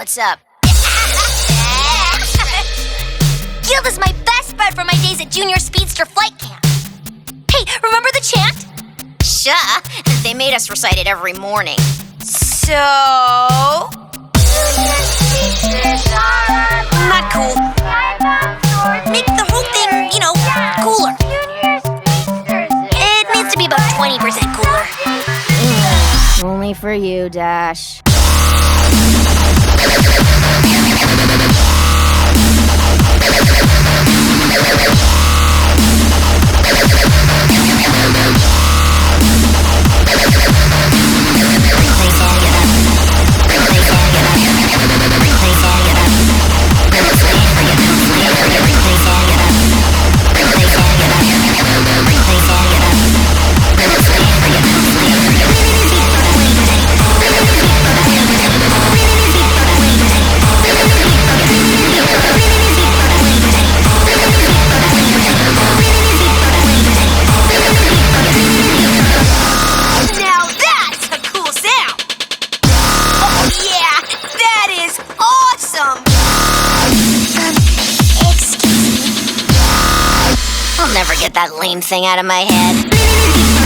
What's up? Guild is my best bud from my days at Junior Speedster Flight Camp. Hey, remember the chant? Sure. They made us recite it every morning. So... not cool. Make the whole thing, cooler. It needs to be about 20% cooler. Only for you, Dash. I'll never get that lame thing out of my head.